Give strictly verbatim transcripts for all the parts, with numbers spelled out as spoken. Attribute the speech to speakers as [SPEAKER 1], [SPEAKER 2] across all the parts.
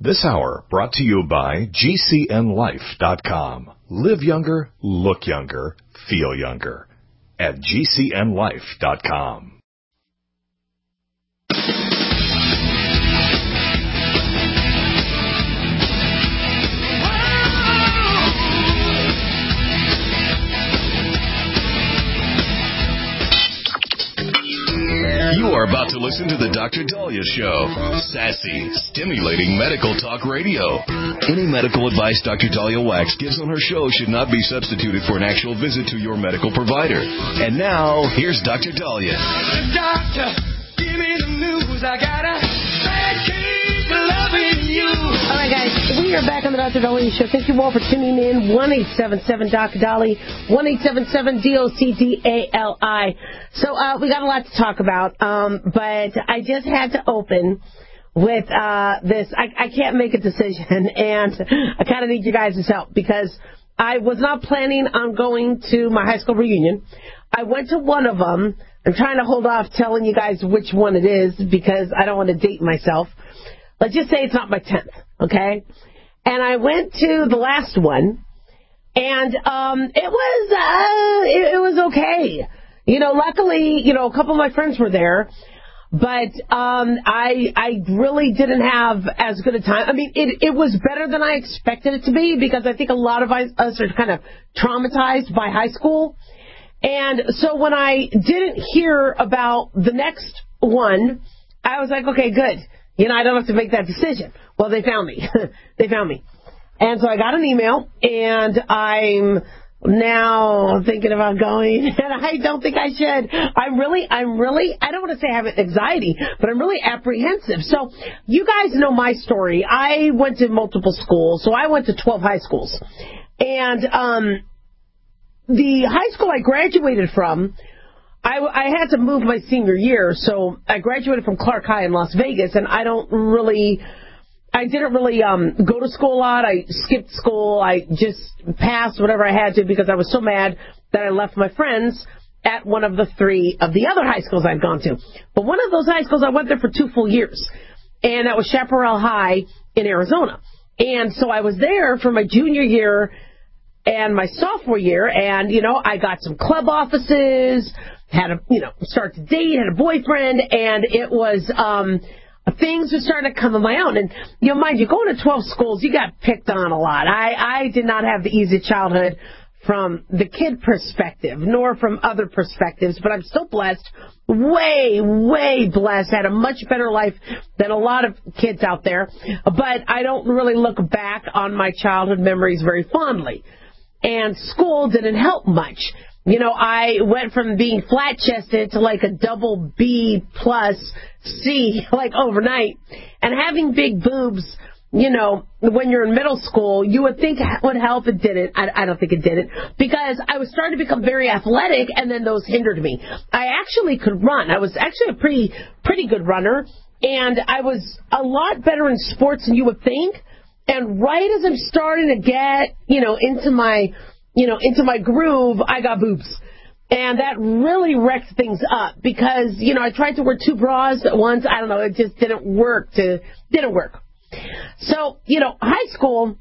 [SPEAKER 1] This hour brought to you by G C N life dot com. Live younger, look younger, feel younger at G C N life dot com.
[SPEAKER 2] You are about to listen to the Doctor Dahlia Show. Sassy, stimulating medical talk radio. Any medical advice Doctor Dahlia Wax gives on her show should not be substituted for an actual visit to your medical provider. And now, here's Doctor Dahlia.
[SPEAKER 3] Doctor, give me the news. I got a bad case of loving you.
[SPEAKER 4] All right, guys, we are back on the Doctor Dahlia Show. Thank you all for tuning in. one eight seven seven D O C D A L I, one eight seven seven D O C D A L I. So uh, we got a lot to talk about, um, but I just had to open with uh, this. I, I can't make a decision, and I kind of need you guys' help because I was not planning on going to my high school reunion. I went to one of them. I'm trying to hold off telling you guys which one it is because I don't want to date myself. Let's just say it's not my tenth, okay? And I went to the last one, and um, it was uh, it, it was okay. You know, luckily, you know, a couple of my friends were there, but um, I I really didn't have as good a time. I mean, it it was better than I expected it to be because I think a lot of us are kind of traumatized by high school. And so when I didn't hear about the next one, I was like, okay, good. You know, I don't have to make that decision. Well, they found me. They found me. And so I got an email, and I'm now thinking about going, and I don't think I should. I'm really, I'm really, I don't want to say I have anxiety, but I'm really apprehensive. So you guys know my story. I went to multiple schools, so I went to twelve high schools. And um, the high school I graduated from, I, I had to move my senior year, so I graduated from Clark High in Las Vegas, and I don't really, I didn't really um, go to school a lot. I skipped school. I just passed whatever I had to because I was so mad that I left my friends at one of the three of the other high schools I'd gone to. But one of those high schools, I went there for two full years, and that was Chaparral High in Arizona. And so I was there for my junior year and my sophomore year, and, you know, I got some club offices, had a, you know, start to date, had a boyfriend, and it was, um, things were starting to come on my own. And, you know, mind you, going to twelve schools, you got picked on a lot. I, I did not have the easy childhood from the kid perspective, nor from other perspectives, but I'm still blessed, way, way blessed. I had a much better life than a lot of kids out there, but I don't really look back on my childhood memories very fondly. And school didn't help much. You know, I went from being flat-chested to like a double B plus C, like overnight. And having big boobs, you know, when you're in middle school, you would think would help. It didn't. I, I don't think it didn't. Because I was starting to become very athletic, and then those hindered me. I actually could run. I was actually a pretty, pretty good runner. And I was a lot better in sports than you would think. And right as I'm starting to get, you know, into my, you know, into my groove, I got boobs. And that really wrecked things up because, you know, I tried to wear two bras at once. I don't know. It just didn't work to, didn't work. So, you know, high school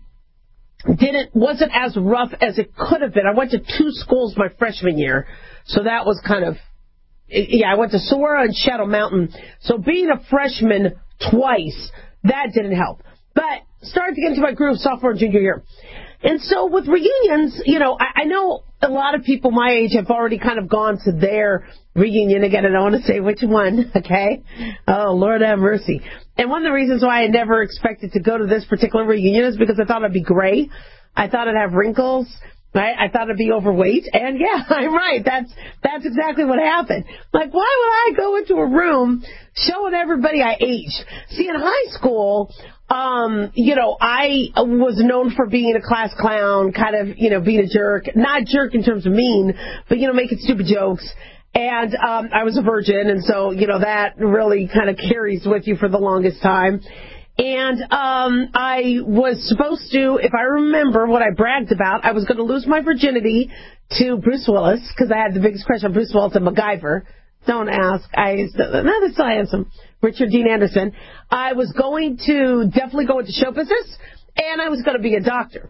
[SPEAKER 4] didn't, wasn't as rough as it could have been. I went to two schools my freshman year. So that was kind of, yeah, I went to Sora and Shadow Mountain. So being a freshman twice, that didn't help. But started to get into my groove sophomore and junior year. And so with reunions, you know, I, I know a lot of people my age have already kind of gone to their reunion. Again, I don't want to say which one, okay? Oh, Lord have mercy. And one of the reasons why I never expected to go to this particular reunion is because I thought I'd be gray. I thought I'd have wrinkles. Right? I thought I'd be overweight. And, yeah, I'm right. That's that's exactly what happened. Like, why would I go into a room showing everybody I aged? See, in high school, um, you know, I was known for being a class clown, kind of, you know, being a jerk. Not jerk in terms of mean, but, you know, making stupid jokes. And um, I was a virgin, and so, you know, that really kind of carries with you for the longest time. And um, I was supposed to, if I remember what I bragged about, I was going to lose my virginity to Bruce Willis, because I had the biggest crush on Bruce Willis and MacGyver. Don't ask. I no, they're still handsome. Richard Dean Anderson. I was going to definitely go into show business, and I was going to be a doctor.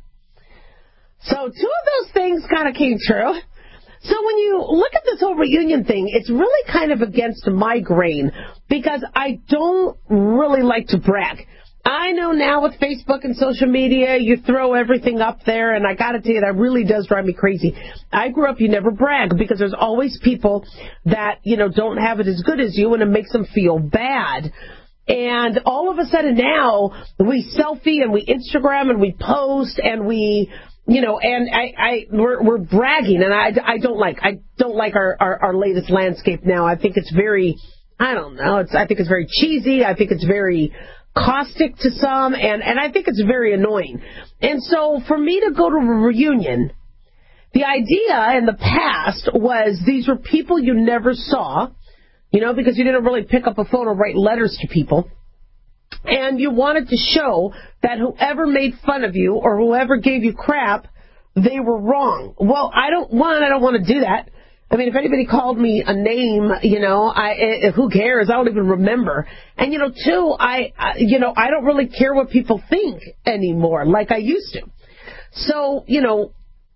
[SPEAKER 4] So two of those things kind of came true. So when you look at this whole reunion thing, it's really kind of against my grain because I don't really like to brag. I know now with Facebook and social media, you throw everything up there, and I got to tell you, that really does drive me crazy. I grew up, you never brag, because there's always people that, you know, don't have it as good as you, and it makes them feel bad. And all of a sudden now, we selfie, and we Instagram, and we post, and we... You know, and I, I, we're, we're bragging, and I, I don't like, I don't like our, our, our latest landscape now. I think it's very, I don't know, it's, I think it's very cheesy. I think it's very caustic to some, and, and I think it's very annoying. And so for me to go to a reunion, the idea in the past was these were people you never saw, you know, because you didn't really pick up a phone or write letters to people. And you wanted to show that whoever made fun of you or whoever gave you crap, they were wrong. Well, I don't, one, I don't want to do that. I mean, if anybody called me a name, you know, I, who cares? I don't even remember. And, you know, two, I, I, you know, I don't really care what people think anymore like I used to. So, you know,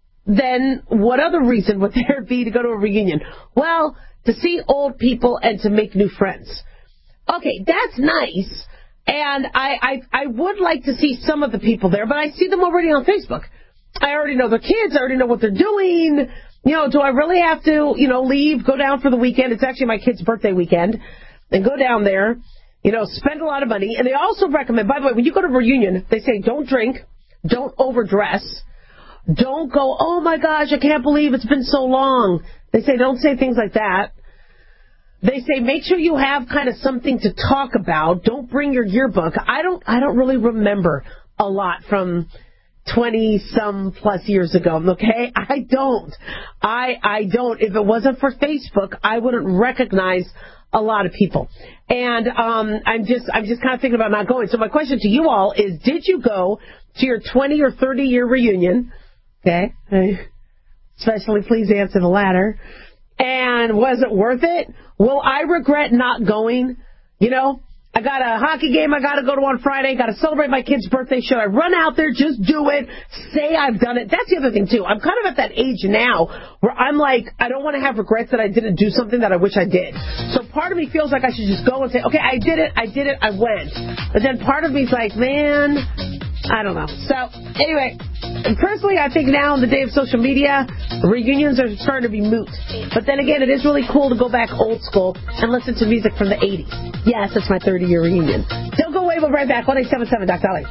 [SPEAKER 4] then what other reason would there be to go to a reunion? Well, to see old people and to make new friends. Okay, that's nice. And I, I I would like to see some of the people there, but I see them already on Facebook. I already know their kids. I already know what they're doing. You know, do I really have to, you know, leave, go down for the weekend? It's actually my kid's birthday weekend. And go down there, you know, spend a lot of money. And they also recommend, by the way, when you go to a reunion, they say don't drink, don't overdress, don't go, oh, my gosh, I can't believe it's been so long. They say don't say things like that. They say make sure you have kind of something to talk about. Don't bring your yearbook. I don't I don't really remember a lot from twenty-some plus years ago, okay? I don't. I I don't. If it wasn't for Facebook, I wouldn't recognize a lot of people. And um, I'm just I'm just kind of thinking about not going. So my question to you all is, did you go to your twenty or thirty year reunion? Okay? Especially please answer the latter. And was it worth it? Will I regret not going? You know, I got a hockey game I got to go to on Friday. Got to celebrate my kid's birthday. Should I run out there, just do it, say I've done it? That's the other thing, too. I'm kind of at that age now where I'm like, I don't want to have regrets that I didn't do something that I wish I did. So part of me feels like I should just go and say, okay, I did it, I did it, I went. But then part of me is like, man, I don't know. So, anyway, personally, I think now in the day of social media, reunions are starting to be moot. But then again, it is really cool to go back old school and listen to music from the eighties. Yes, it's my thirty year reunion. Don't go away, we'll be right back. one eight seven seven Doc Dolly.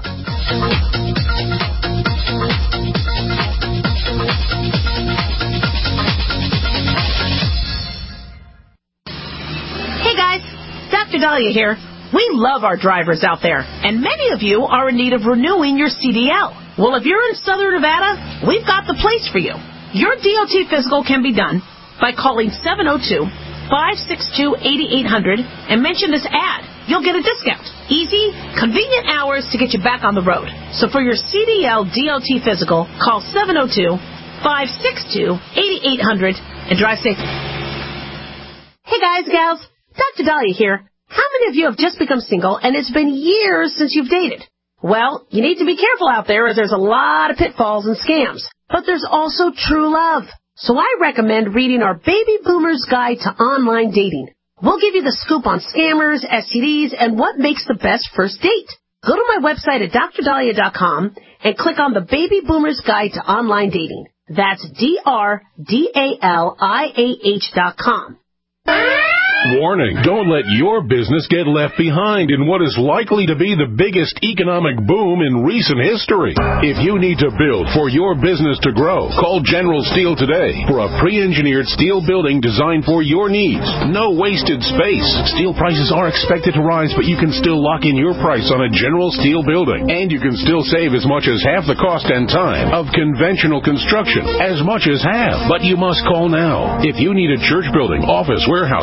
[SPEAKER 4] Hey guys, Doctor Dahlia here. We love our drivers out there, and many of you are in need of renewing your C D L. Well, if you're in Southern Nevada, we've got the place for you. Your D O T physical can be done by calling seven oh two, five six two, eight eight hundred and mention this ad. You'll get a discount. Easy, convenient hours to get you back on the road. So for your C D L D O T physical, call seven oh two, five six two, eight eight hundred and drive safe. Hey guys, gals, Doctor Dahlia here. How many of you have just become single and it's been years since you've dated? Well, you need to be careful out there as there's a lot of pitfalls and scams. But there's also true love. So I recommend reading our Baby Boomer's Guide to Online Dating. We'll give you the scoop on scammers, S T Ds, and what makes the best first date. Go to my website at D R dahlia dot com and click on the Baby Boomer's Guide to Online Dating. That's D R D A L I A H dot com.
[SPEAKER 5] Warning, don't let your business get left behind in what is likely to be the biggest economic boom in recent history. If you need to build for your business to grow, call General Steel today for a pre-engineered steel building designed for your needs. No wasted space. Steel prices are expected to rise, but you can still lock in your price on a General Steel building. And you can still save as much as half the cost and time of conventional construction. As much as half. But you must call now. If you need a church building, office, warehouse, manufacturing,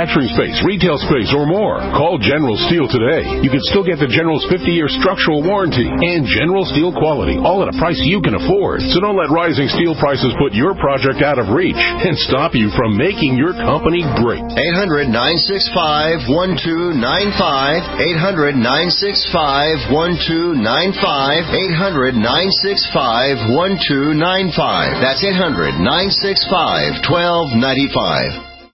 [SPEAKER 5] manufacturing space, retail space, or more. Call General Steel today. You can still get the General's fifty-year structural warranty and General Steel quality, all at a price you can afford. So don't let rising steel prices put your project out of reach and stop you from making your company great.
[SPEAKER 6] eight hundred, nine six five, one two nine five. eight hundred, nine six five, one two nine five. eight hundred, nine six five, one two nine five. That's eight hundred, nine six five, one two nine five.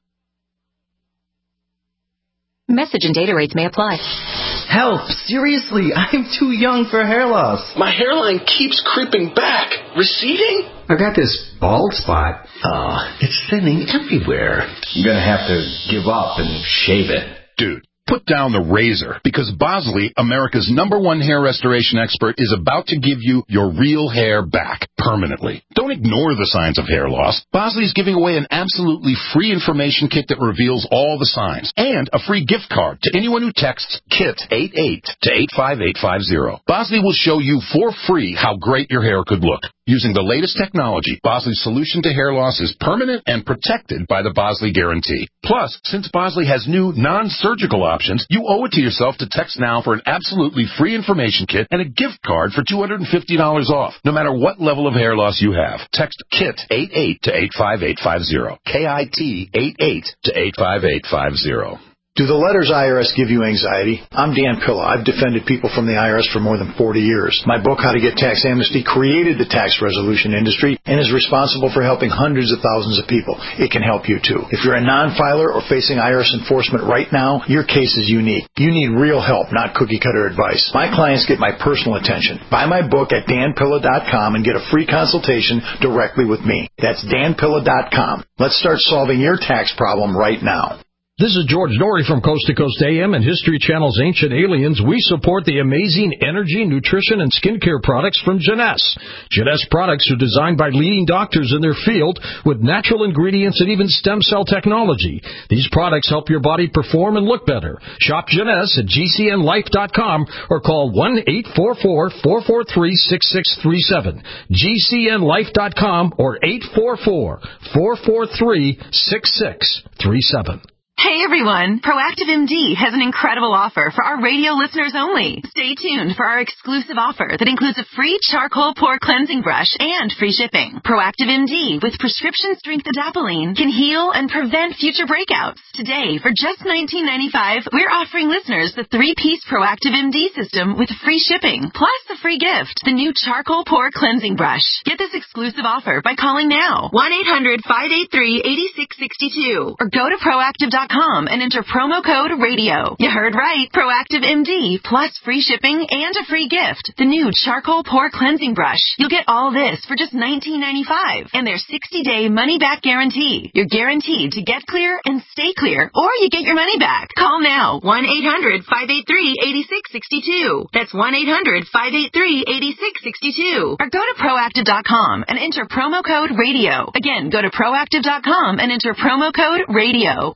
[SPEAKER 7] Message and data rates may apply.
[SPEAKER 8] Help! Seriously, I'm too young for hair loss.
[SPEAKER 9] My hairline keeps creeping back. Receding?
[SPEAKER 8] I got this bald spot. Oh, it's thinning everywhere. I'm gonna have to give up and shave it.
[SPEAKER 10] Dude, put down the razor, because Bosley, America's number one hair restoration expert, is about to give you your real hair back permanently. Don't ignore the signs of hair loss. Bosley is giving away an absolutely free information kit that reveals all the signs, and a free gift card to anyone who texts KIT eighty-eight to eight five eight five zero. Bosley will show you for free how great your hair could look. Using the latest technology, Bosley's solution to hair loss is permanent and protected by the Bosley Guarantee. Plus, since Bosley has new non-surgical options, you owe it to yourself to text now for an absolutely free information kit and a gift card for two hundred fifty dollars off, no matter what level of hair loss you have. Text KIT eighty-eight to eight five eight five zero. K I T eighty-eight to eight five eight five zero.
[SPEAKER 11] Do the letters I R S give you anxiety? I'm Dan Pilla. I've defended people from the I R S for more than forty years. My book, How to Get Tax Amnesty, created the tax resolution industry and is responsible for helping hundreds of thousands of people. It can help you, too. If you're a non-filer or facing I R S enforcement right now, your case is unique. You need real help, not cookie-cutter advice. My clients get my personal attention. Buy my book at dan pilla dot com and get a free consultation directly with me. That's dan pilla dot com. Let's start solving your tax problem right now.
[SPEAKER 12] This is George Norrie from Coast to Coast A M and History Channel's Ancient Aliens. We support the amazing energy, nutrition, and skincare products from Jeunesse. Jeunesse products are designed by leading doctors in their field with natural ingredients and even stem cell technology. These products help your body perform and look better. Shop Jeunesse at G C N life dot com or call one eight four four, four four three, six six three seven. G C N life dot com or eight four four, four four three, six six three seven.
[SPEAKER 13] Hey everyone, Proactive M D has an incredible offer for our radio listeners only. Stay tuned for our exclusive offer that includes a free charcoal pore cleansing brush and free shipping. Proactive M D with prescription strength adapalene can heal and prevent future breakouts. Today, for just nineteen ninety-five dollars, we're offering listeners the three-piece Proactive M D system with free shipping, plus a free gift, the new charcoal pore cleansing brush. Get this exclusive offer by calling now, one eight hundred, five eight three, eight six six two, or go to proactive dot com and enter promo code radio. You heard right. Proactive M D plus free shipping and a free gift. The new charcoal pore cleansing brush. You'll get all this for just nineteen ninety-five dollars and their sixty-day money-back guarantee. You're guaranteed to get clear and stay clear, or you get your money back. Call now. one eight hundred, five eight three, eight six six two. That's one eight hundred, five eight three, eight six six two. Or go to proactive dot com and enter promo code radio. Again, go to proactive dot com and enter promo code radio.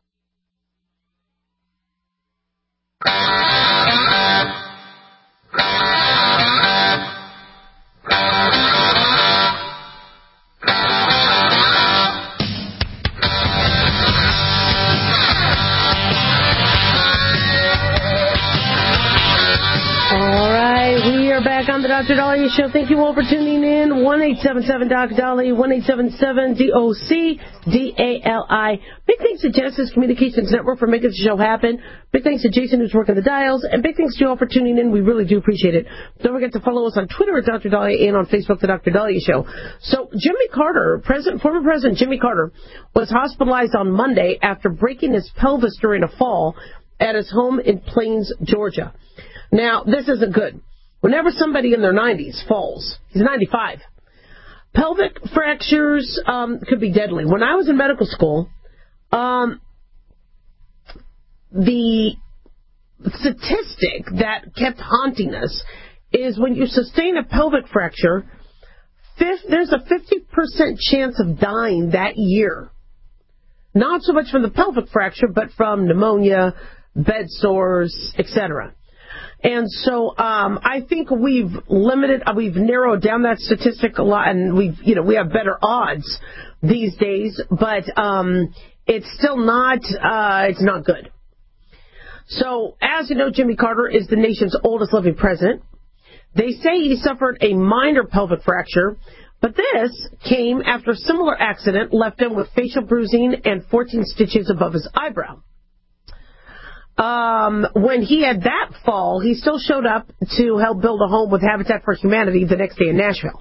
[SPEAKER 4] All right, we are back on the Doctor Dahlia Show. Thank you all for tuning in. one eight seven seven Doc Dahlia, one eight seven seven D O C D A L I. Big thanks to Genesis Communications Network for making the show happen. Big thanks to Jason who's working the dials. And big thanks to you all for tuning in. We really do appreciate it. Don't forget to follow us on Twitter at Doctor Dahlia and on Facebook, The Doctor Dahlia Show. So Jimmy Carter, President, former President Jimmy Carter, was hospitalized on Monday after breaking his pelvis during a fall at his home in Plains, Georgia. Now, this isn't good. Whenever somebody in their nineties falls, he's ninety-five, pelvic fractures um, could be deadly. When I was in medical school, um, the statistic that kept haunting us is when you sustain a pelvic fracture, fifth, there's a fifty percent chance of dying that year. Not so much from the pelvic fracture, but from pneumonia, bed sores, et cetera. And so um, I think we've limited, uh, we've narrowed down that statistic a lot, and we've, you know, we have better odds these days, but um, it's still not, uh, it's not good. So, as you know, Jimmy Carter is the nation's oldest living president. They say he suffered a minor pelvic fracture, but this came after a similar accident left him with facial bruising and fourteen stitches above his eyebrow. Um, when he had that fall, he still showed up to help build a home with Habitat for Humanity the next day in Nashville.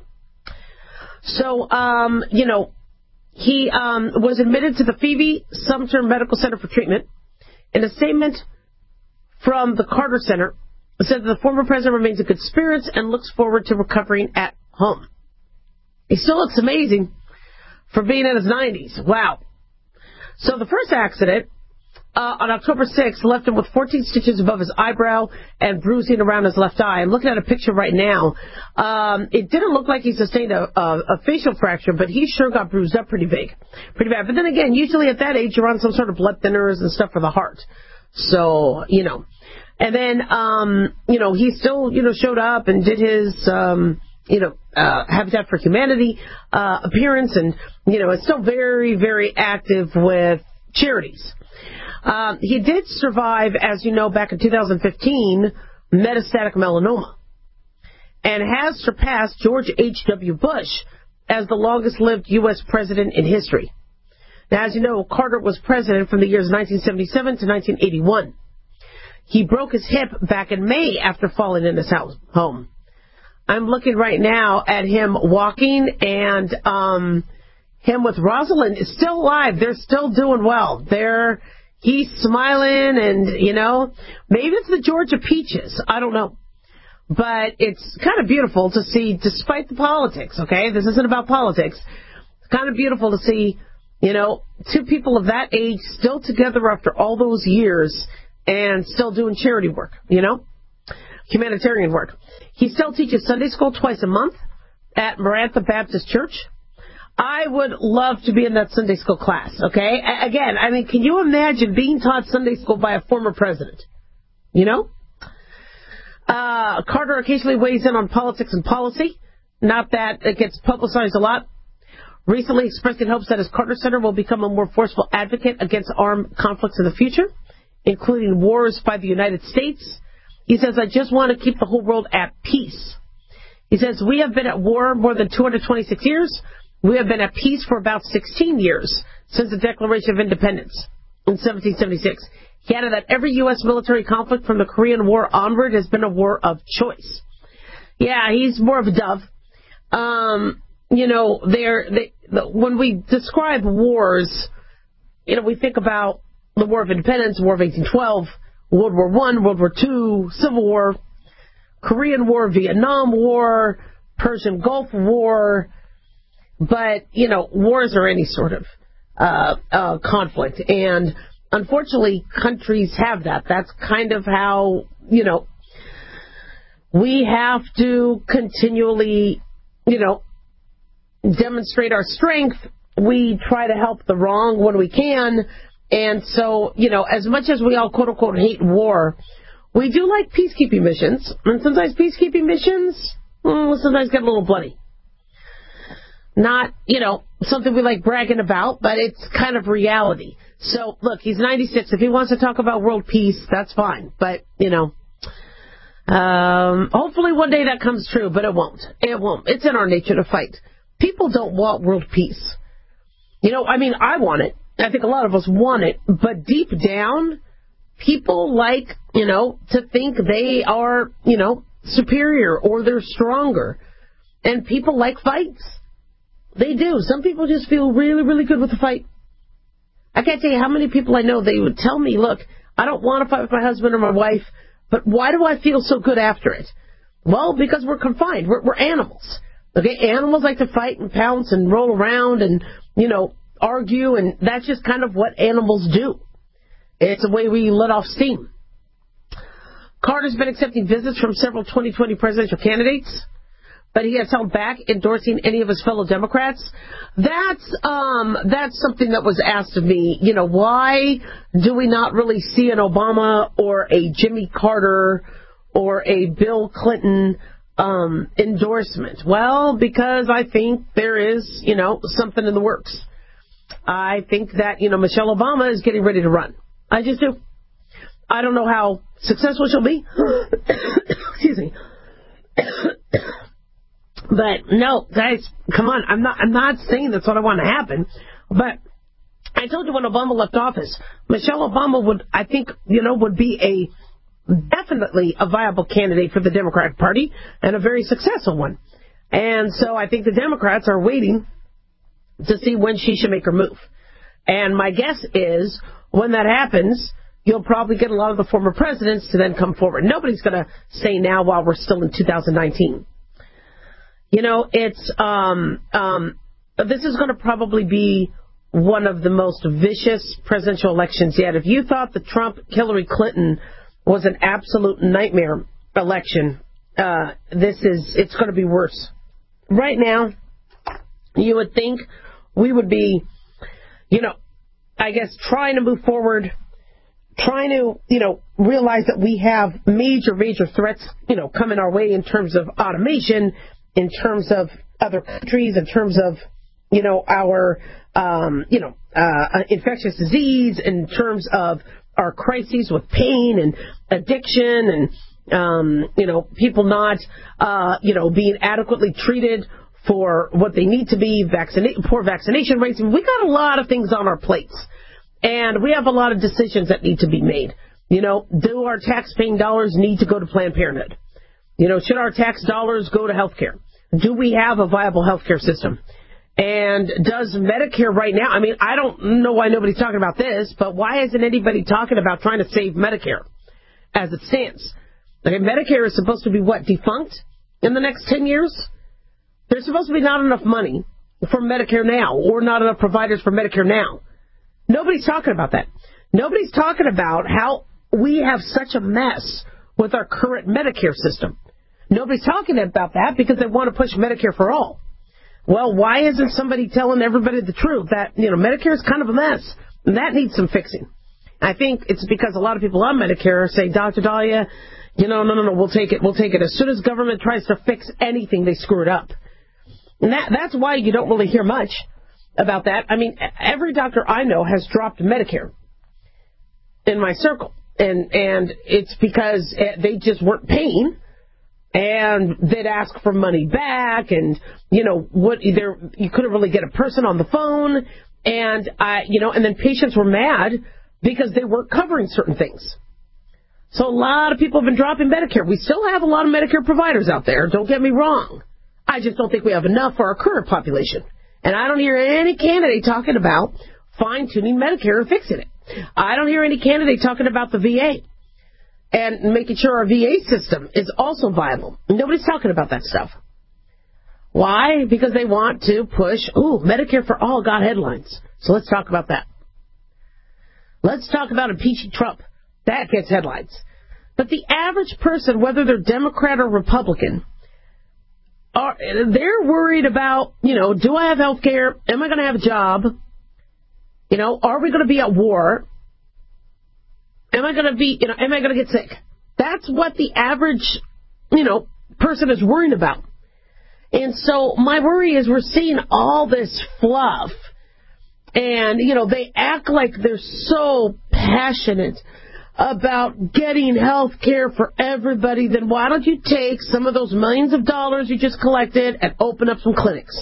[SPEAKER 4] So, um, you know, he um, was admitted to the Phoebe Sumter Medical Center for treatment. In a statement from the Carter Center, it said that the former president remains in good spirits and looks forward to recovering at home. He still looks amazing for being in his nineties. Wow. So the first accident Uh, on October sixth, left him with fourteen stitches above his eyebrow and bruising around his left eye. I'm looking at a picture right now. Um, it didn't look like he sustained a, a, a facial fracture, but he sure got bruised up pretty big, pretty bad. But then again, usually at that age, you're on some sort of blood thinners and stuff for the heart. So, you know. And then, um, you know, he still, you know, showed up and did his, um, you know, uh, Habitat for Humanity uh, appearance, and, you know, is still very, very active with charities. Um, he did survive, as you know, back in two thousand fifteen, metastatic melanoma, and has surpassed George H W. Bush as the longest-lived U S president in history. Now, as you know, Carter was president from the years nineteen seventy-seven to nineteen eighty-one. He broke his hip back in May after falling in his house, home. I'm looking right now at him walking, and um, him with Rosalind is still alive. They're still doing well. They're He's smiling, and, you know, maybe it's the Georgia Peaches. I don't know. But it's kind of beautiful to see, despite the politics, okay? This isn't about politics. It's kind of beautiful to see, you know, two people of that age still together after all those years and still doing charity work, you know, humanitarian work. He still teaches Sunday school twice a month at Marantha Baptist Church. I would love to be in that Sunday school class, okay? Again, I mean, can you imagine being taught Sunday school by a former president? You know? Uh, Carter occasionally weighs in on politics and policy. Not that it gets publicized a lot. Recently expressed in hopes that his Carter Center will become a more forceful advocate against armed conflicts in the future, including wars by the United States. He says, I just want to keep the whole world at peace. He says, we have been at war more than two hundred twenty-six years. We have been at peace for about sixteen years since the Declaration of Independence in seventeen seventy-six. He added that every U S military conflict from the Korean War onward has been a war of choice. Yeah, he's more of a dove. Um, you know, they're, they, the, when we describe wars, you know, we think about the War of Independence, War of eighteen twelve, World War One, World War Two, Civil War, Korean War, Vietnam War, Persian Gulf War. But, you know, wars are any sort of uh, uh, conflict. And unfortunately, countries have that. That's kind of how, you know, we have to continually, you know, demonstrate our strength. We try to help the wrong when we can. And so, you know, as much as we all, quote unquote, hate war, we do like peacekeeping missions. And sometimes peacekeeping missions well, sometimes get a little bloody. Not, you know, something we like bragging about, but it's kind of reality. So, look, he's ninety-six. If he wants to talk about world peace, that's fine. But, you know, um, hopefully one day that comes true, but it won't. It won't. It's in our nature to fight. People don't want world peace. You know, I mean, I want it. I think a lot of us want it. But deep down, people like, you know, to think they are, you know, superior or they're stronger. And people like fights. They do. Some people just feel really, really good with the fight. I can't tell you how many people I know, they would tell me, look, I don't want to fight with my husband or my wife, but why do I feel so good after it? Well, because we're confined. We're, we're animals. Okay, animals like to fight and pounce and roll around and, you know, argue, and that's just kind of what animals do. It's a way we let off steam. Carter's been accepting visits from several twenty twenty presidential candidates, but he has held back endorsing any of his fellow Democrats. That's um, that's something that was asked of me. You know, why do we not really see an Obama or a Jimmy Carter or a Bill Clinton um, endorsement? Well, because I think there is, you know, something in the works. I think that, you know, Michelle Obama is getting ready to run. I just do. I don't know how successful she'll be. Excuse me. But no, guys, come on. I'm not I'm not saying that's what I want to happen. But I told you when Obama left office, Michelle Obama would, I think, you know, would be a definitely a viable candidate for the Democratic Party and a very successful one. And so I think the Democrats are waiting to see when she should make her move. And my guess is when that happens, you'll probably get a lot of the former presidents to then come forward. Nobody's going to say now while we're still in two thousand nineteen. You know, it's um, um, this is going to probably be one of the most vicious presidential elections yet. If you thought the Trump-Hillary Clinton was an absolute nightmare election, uh, this is it's going to be worse. Right now, you would think we would be, you know, I guess trying to move forward, trying to, you know, realize that we have major, major threats, you know, coming our way in terms of automation, in terms of other countries, in terms of, you know, our, um, you know, uh, infectious disease, in terms of our crises with pain and addiction and, um, you know, people not, uh, you know, being adequately treated for what they need to be, vaccina- poor vaccination rates. We got a lot of things on our plates, and we have a lot of decisions that need to be made. You know, do our tax-paying dollars need to go to Planned Parenthood? You know, should our tax dollars go to health care? Do we have a viable health care system? And does Medicare right now, I mean, I don't know why nobody's talking about this, but why isn't anybody talking about trying to save Medicare as it stands? Okay, Medicare is supposed to be, what, defunct in the next ten years? There's supposed to be not enough money for Medicare now, or not enough providers for Medicare now. Nobody's talking about that. Nobody's talking about how we have such a mess with our current Medicare system. Nobody's talking about that because they want to push Medicare for all. Well, why isn't somebody telling everybody the truth that, you know, Medicare is kind of a mess and that needs some fixing? I think it's because a lot of people on Medicare say, Doctor Dahlia, you know, no, no, no, we'll take it, we'll take it. As soon as government tries to fix anything, they screw it up. And that, that's why you don't really hear much about that. I mean, every doctor I know has dropped Medicare in my circle. And, and it's because they just weren't paying. And they'd ask for money back, and you know what? There you couldn't really get a person on the phone, and I, you know, and then patients were mad because they weren't covering certain things. So a lot of people have been dropping Medicare. We still have a lot of Medicare providers out there. Don't get me wrong. I just don't think we have enough for our current population, and I don't hear any candidate talking about fine-tuning Medicare or fixing it. I don't hear any candidate talking about the V A. And making sure our V A system is also viable. Nobody's talking about that stuff. Why? Because they want to push, ooh, Medicare for all got headlines. So let's talk about that. Let's talk about impeaching Trump. That gets headlines. But the average person, whether they're Democrat or Republican, are they're worried about, you know, do I have health care? Am I going to have a job? You know, are we going to be at war? Am I going to be, you know, am I going to get sick? That's what the average, you know, person is worrying about. And so my worry is we're seeing all this fluff, and, you know, they act like they're so passionate about getting health care for everybody. Then why don't you take some of those millions of dollars you just collected and open up some clinics?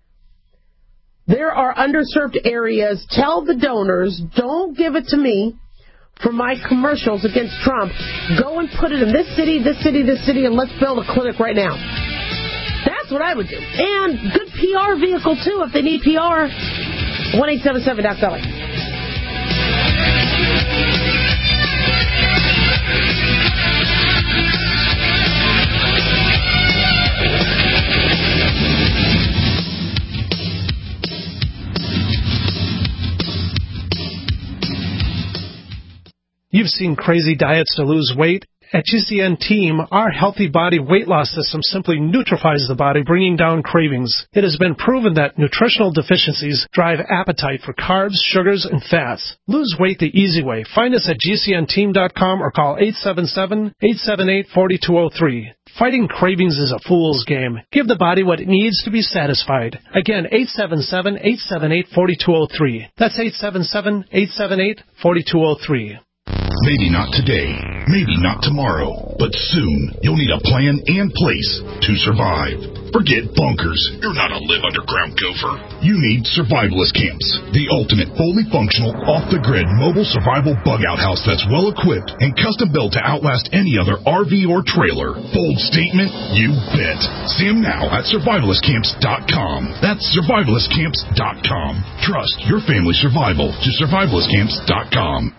[SPEAKER 4] There are underserved areas. Tell the donors, don't give it to me for my commercials against Trump. Go and put it in this city, this city, this city, and let's build a clinic right now. That's what I would do. And good P R vehicle, too, if they need P R. one eight seven seven Doc Dolly.
[SPEAKER 14] You've seen crazy diets to lose weight, At G C N Team, our healthy body weight loss system simply neutralizes the body, bringing down cravings. It has been proven that nutritional deficiencies drive appetite for carbs, sugars, and fats. Lose weight the easy way. Find us at G C N team dot com or call eight seven seven, eight seven eight, four two zero three. Fighting cravings is a fool's game. Give the body what it needs to be satisfied. Again, eight seven seven, eight seven eight, four two zero three. That's eight seven seven, eight seven eight, four two zero three.
[SPEAKER 15] Maybe not today, maybe not tomorrow, but soon you'll need a plan and place to survive. Forget bunkers. You're not a live underground gopher. You need Survivalist Camps, the ultimate fully functional, off-the-grid mobile survival bug-out house that's well-equipped and custom-built to outlast any other R V or trailer. Bold statement? You bet. See them now at survivalist camps dot com. That's survivalist camps dot com. Trust your family's survival to survivalist camps dot com.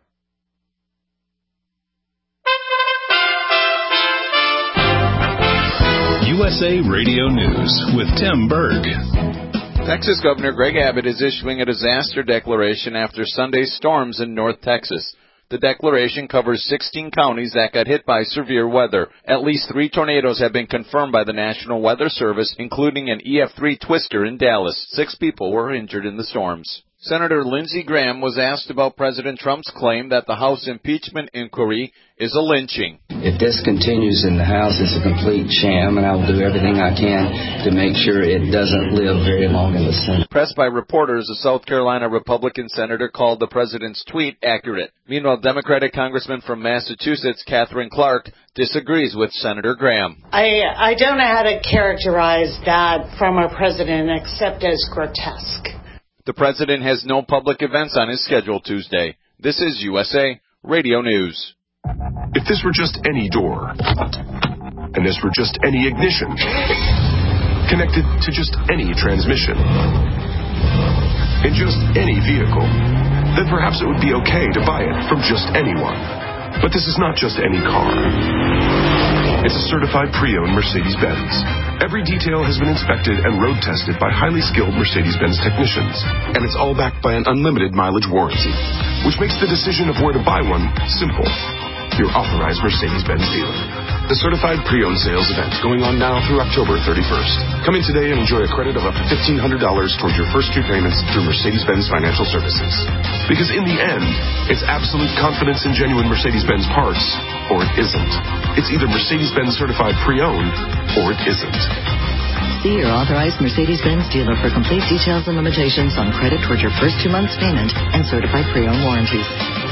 [SPEAKER 2] U S A Radio News with Tim Berg.
[SPEAKER 16] Texas Governor Greg Abbott is issuing a disaster declaration after Sunday's storms in North Texas. The declaration covers sixteen counties that got hit by severe weather. At least three tornadoes have been confirmed by the National Weather Service, including an E F three twister in Dallas. Six people were injured in the storms. Senator Lindsey Graham was asked about President Trump's claim that the House impeachment inquiry is a lynching.
[SPEAKER 17] If this continues in the House, it's a complete sham, and I will do everything I can to make sure it doesn't live very long in the Senate.
[SPEAKER 16] Pressed by reporters, a South Carolina Republican senator called the president's tweet accurate. Meanwhile, Democratic Congressman from Massachusetts, Catherine Clark, disagrees with Senator Graham.
[SPEAKER 18] I, I don't know how to characterize that from our president except as grotesque.
[SPEAKER 16] The president has no public events on his schedule Tuesday. This is U S A Radio News.
[SPEAKER 19] If this were just any door, and this were just any ignition, connected to just any transmission, in just any vehicle, then perhaps it would be okay to buy it from just anyone. But this is not just any car. It's a certified pre-owned Mercedes-Benz. Every detail has been inspected and road tested by highly skilled Mercedes-Benz technicians. And it's all backed by an unlimited mileage warranty, which makes the decision of where to buy one simple. Your authorized Mercedes-Benz dealer. The certified pre-owned sales event going on now through October thirty-first. Come in today and enjoy a credit of up to fifteen hundred dollars towards your first two payments through Mercedes-Benz Financial Services. Because in the end, it's absolute confidence in genuine Mercedes-Benz parts, or it isn't. It's either Mercedes-Benz certified pre-owned, or it isn't.
[SPEAKER 20] See your authorized Mercedes-Benz dealer for complete details and limitations on credit towards your first two months' payment and certified pre-owned warranties.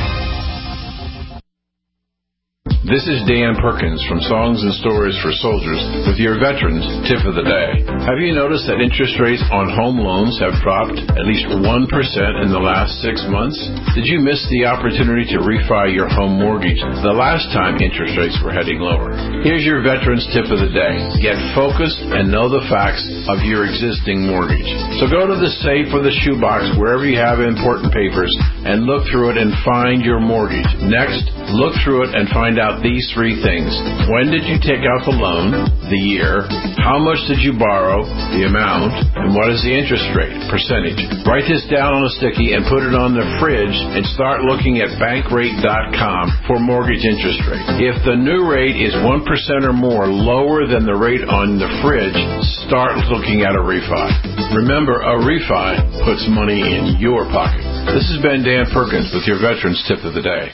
[SPEAKER 21] This is Dan Perkins from Songs and Stories for Soldiers with your Veterans Tip of the Day. Have you noticed that interest rates on home loans have dropped at least one percent in the last six months? Did you miss the opportunity to refi your home mortgage the last time interest rates were heading lower? Here's your Veterans Tip of the Day. Get focused and know the facts of your existing mortgage. So go to the safe or the shoebox, wherever you have important papers, and look through it and find your mortgage. Next, look through it and find out these three things. When did you take out the loan? The year. How much did you borrow? The amount. And what is the interest rate? Percentage. Write this down on a sticky and put it on the fridge and start looking at bankrate dot com for mortgage interest rate. If the new rate is one percent or more lower than the rate on the fridge, start looking at a refi. Remember, a refi puts money in your pocket. This has been Dan Perkins with your Veterans Tip of the Day.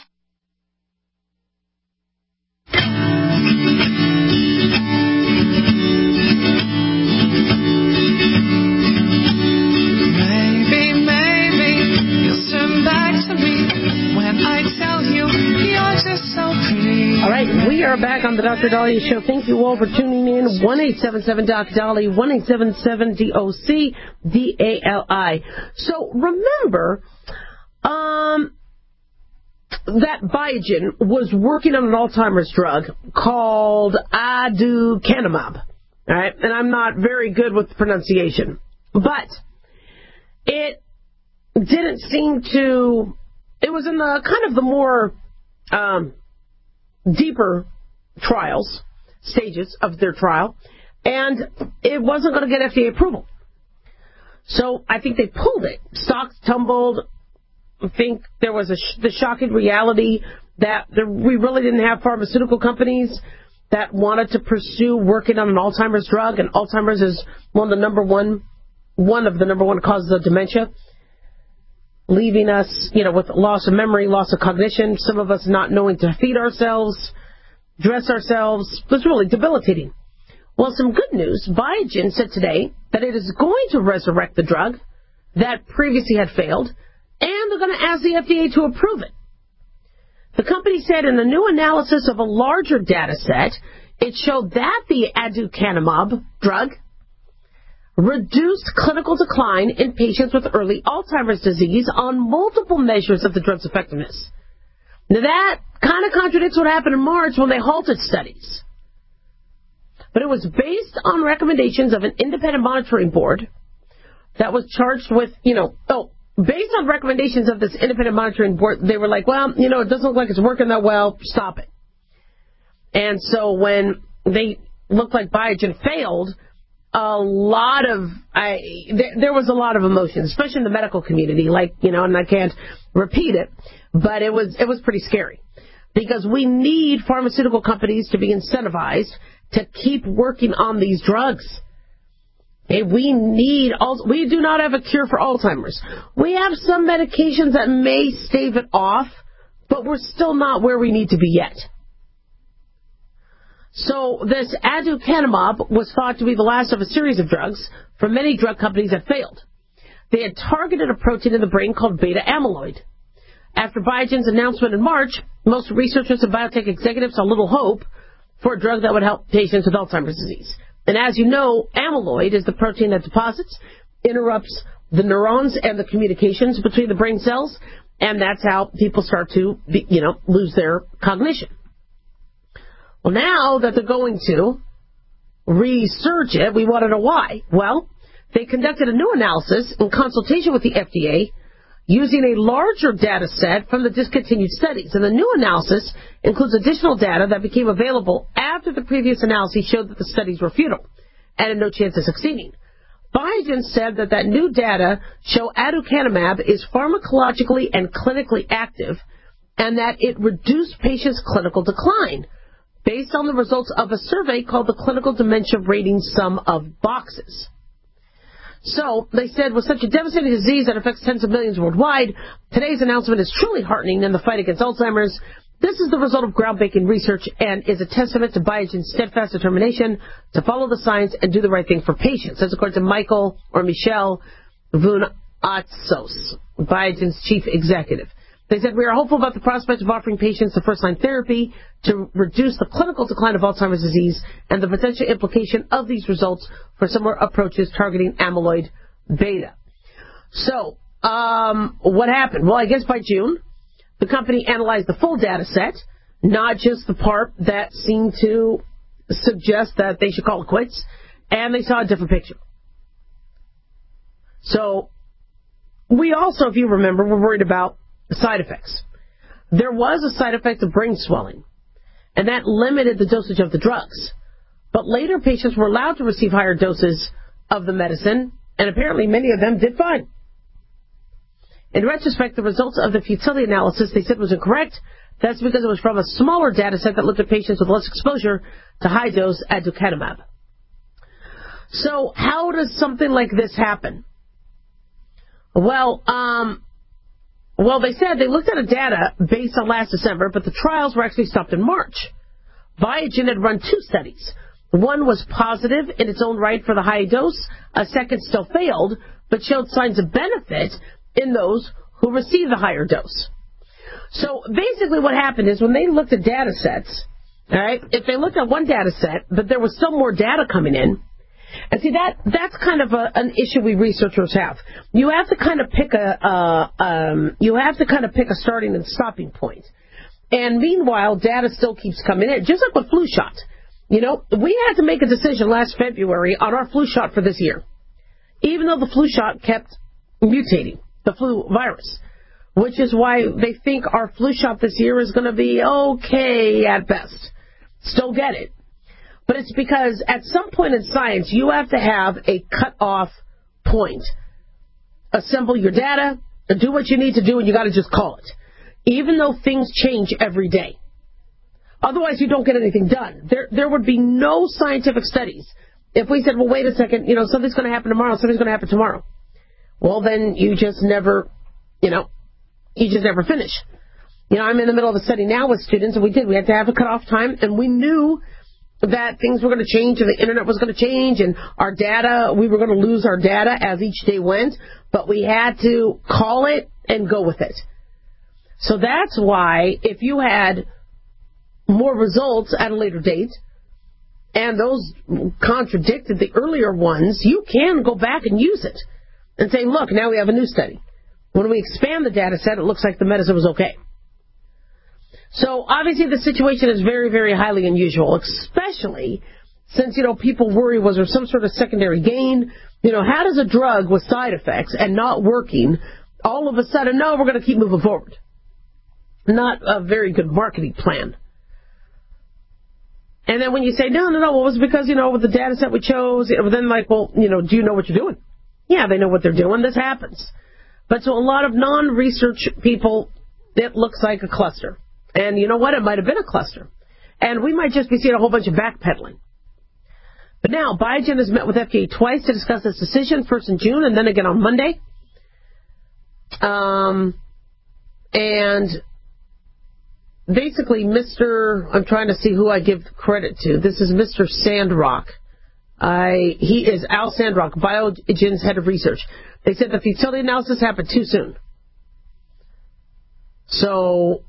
[SPEAKER 4] All right, we are back on the Doctor Dahlia Show. Thank you all for tuning in. one eight seven seven D O C Dahlia, one eight seven seven D O C D A L I. So remember um, that Biogen was working on an Alzheimer's drug called aducanumab. All right, and I'm not very good with pronunciation, but it didn't seem to. It was in the kind of the more um, deeper trials, stages of their trial, and it wasn't going to get F D A approval. So I think they pulled it. Stocks tumbled. I think there was a sh- the shocking reality that there, we really didn't have pharmaceutical companies that wanted to pursue working on an Alzheimer's drug, and Alzheimer's is one of the number one, one of the number one causes of dementia, leaving us, you know, with loss of memory, loss of cognition, some of us not knowing to feed ourselves, dress ourselves. It's really debilitating. Well, some good news. Biogen said today that it is going to resurrect the drug that previously had failed, and they're going to ask the F D A to approve it. The company said in a new analysis of a larger data set, it showed that the aducanumab drug reduced clinical decline in patients with early Alzheimer's disease on multiple measures of the drug's effectiveness. Now that kind of contradicts what happened in March when they halted studies. But it was based on recommendations of an independent monitoring board that was charged with, you know, oh, based on recommendations of this independent monitoring board, they were like, well, you know, it doesn't look like it's working that well, stop it. And so when they looked like Biogen failed, a lot of, I, th- there was a lot of emotion, especially in the medical community, like, you know, and I can't repeat it, but it was, it was pretty scary. Because we need pharmaceutical companies to be incentivized to keep working on these drugs. Okay, we need, we do not have a cure for Alzheimer's. We have some medications that may stave it off, but we're still not where we need to be yet. So this aducanumab was thought to be the last of a series of drugs from many drug companies that failed. They had targeted a protein in the brain called beta amyloid. After Biogen's announcement in March, most researchers and biotech executives saw little hope for a drug that would help patients with Alzheimer's disease. And as you know, amyloid is the protein that deposits, interrupts the neurons and the communications between the brain cells, and that's how people start to, you know, lose their cognition. Well, now that they're going to research it, we want to know why. Well, they conducted a new analysis in consultation with the F D A using a larger data set from the discontinued studies. And the new analysis includes additional data that became available after the previous analysis showed that the studies were futile and had no chance of succeeding. Biogen said that that new data show aducanumab is pharmacologically and clinically active and that it reduced patients' clinical decline based on the results of a survey called the Clinical Dementia Rating Sum of Boxes. So, they said, with such a devastating disease that affects tens of millions worldwide, today's announcement is truly heartening in the fight against Alzheimer's. This is the result of groundbreaking research and is a testament to Biogen's steadfast determination to follow the science and do the right thing for patients. That's according to Michael or Michelle Vounatsos, Biogen's chief executive. They said, we are hopeful about the prospect of offering patients the first-line therapy to reduce the clinical decline of Alzheimer's disease and the potential implication of these results for similar approaches targeting amyloid beta. So, um, what happened? Well, I guess by June, the company analyzed the full data set, not just the part that seemed to suggest that they should call it quits, and they saw a different picture. So, we also, if you remember, were worried about side effects. There was a side effect of brain swelling, and that limited the dosage of the drugs. But later, patients were allowed to receive higher doses of the medicine, and apparently many of them did fine. In retrospect, the results of the futility analysis they said was incorrect. That's because it was from a smaller data set that looked at patients with less exposure to high-dose aducanumab. So how does something like this happen? Well, um... Well, they said they looked at a data based on last December, but the trials were actually stopped in March. Biogen had run two studies. One was positive in its own right for the high dose. A second still failed, but showed signs of benefit in those who received the higher dose. So basically what happened is when they looked at data sets, all right, if they looked at one data set, but there was still more data coming in, and see, that that's kind of a, an issue we researchers have. You have to kind of pick a uh, um, you have to kind of pick a starting and stopping point. And meanwhile, data still keeps coming in, just like with flu shot. You know, we had to make a decision last February on our flu shot for this year, even though the flu shot kept mutating, the flu virus, which is why they think our flu shot this year is going to be okay at best. Still get it. But it's because at some point in science, you have to have a cut-off point. Assemble your data, and do what you need to do, and you got to just call it. even though things change every day. Otherwise, you don't get anything done. There, there would be no scientific studies if we said, well, wait a second, you know, something's going to happen tomorrow, something's going to happen tomorrow. Well, then you just never, you know, you just never finish. You know, I'm in the middle of a study now with students, and we did. We had to have a cutoff time, and we knew that things were going to change, and the internet was going to change, and our data, we were going to lose our data as each day went, but we had to call it and go with it. So that's why if you had more results at a later date, and those contradicted the earlier ones, you can go back and use it and say, look, now we have a new study. When we expand the data set, it looks like the medicine was okay. So obviously the situation is very, very highly unusual, especially since, you know, people worry, was there some sort of secondary gain? You know, how does a drug with side effects and not working all of a sudden, no, we're going to keep moving forward? Not a very good marketing plan. And then when you say, no, no, no, well, it was because, you know, with the data set we chose, it was then like, well, you know, do you know what you're doing? Yeah, they know what they're doing. This happens. But to a lot of non-research people, it looks like a cluster. And you know what? It might have been a cluster. And we might just be seeing a whole bunch of backpedaling. But now, Biogen has met with F D A twice to discuss this decision, first in June and then again on Monday. Um, and basically, Mister I'm trying to see who I give credit to. This is Mister Sandrock. I, he is Al Sandrock, Biogen's head of research. They said the futility analysis happened too soon. So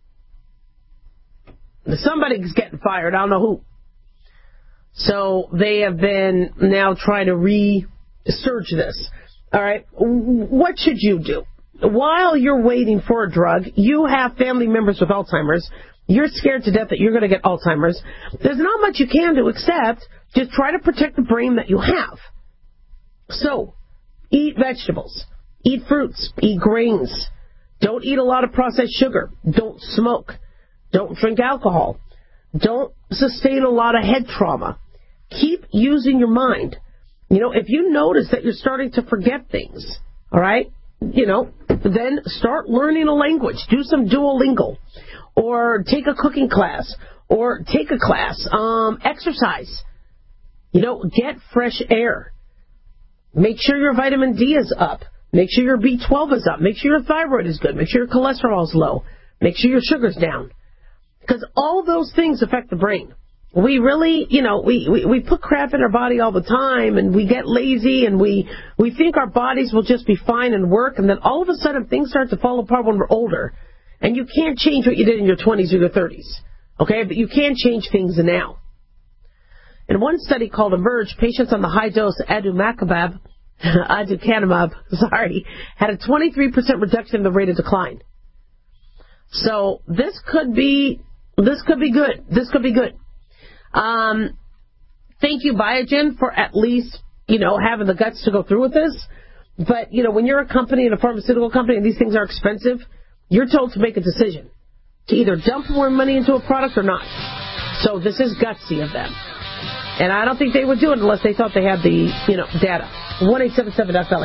[SPEAKER 4] somebody's getting fired. I don't know who. So they have been now trying to resurge this. All right. What should you do? While you're waiting for a drug, you have family members with Alzheimer's. You're scared to death that you're going to get Alzheimer's. There's not much you can do except just try to protect the brain that you have. So, eat vegetables. Eat fruits. Eat grains. Don't eat a lot of processed sugar. Don't smoke. Don't drink alcohol. Don't sustain a lot of head trauma. Keep using your mind. You know, if you notice that you're starting to forget things, all right, you know, then start learning a language. Do some Duolingo. Or take a cooking class. Or take a class. Um, exercise. You know, get fresh air. Make sure your vitamin D is up. Make sure your B twelve is up. Make sure your thyroid is good. Make sure your cholesterol is low. Make sure your sugar's down. Because all those things affect the brain. We really, you know, we, we, we put crap in our body all the time, and we get lazy, and we, we think our bodies will just be fine and work, and then all of a sudden things start to fall apart when we're older. And you can't change what you did in your twenties or your thirties. Okay? But you can change things now. In one study called Emerge, patients on the high-dose aducanumab, aducanumab, sorry, had a twenty-three percent reduction in the rate of decline. So this could be, this could be good. This could be good. Um, thank you, Biogen, for at least, you know, having the guts to go through with this. But, you know, when you're a company and a pharmaceutical company and these things are expensive, you're told to make a decision to either dump more money into a product or not. So this is gutsy of them. And I don't think they would do it unless they thought they had the, you know, data. one eight seven seven Doc Dolly.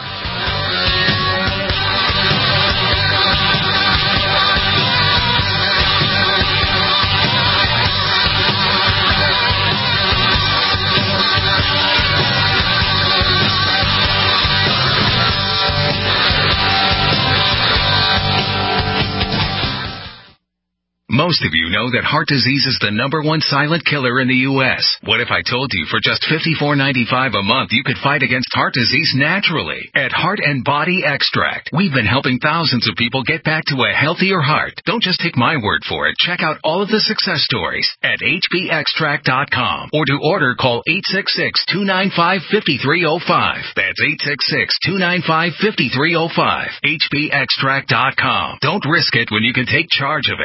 [SPEAKER 1] Most of you know that heart disease is the number one silent killer in the U S What if I told you for just fifty-four ninety-five a month you could fight against heart disease naturally? At Heart and Body Extract, we've been helping thousands of people get back to a healthier heart. Don't just take my word for it. Check out all of the success stories at H B extract dot com. Or to order, call eight six six, two nine five, five three zero five. That's eight six six, two nine five, five three zero five. H B extract dot com. Don't risk it when you can take charge of it.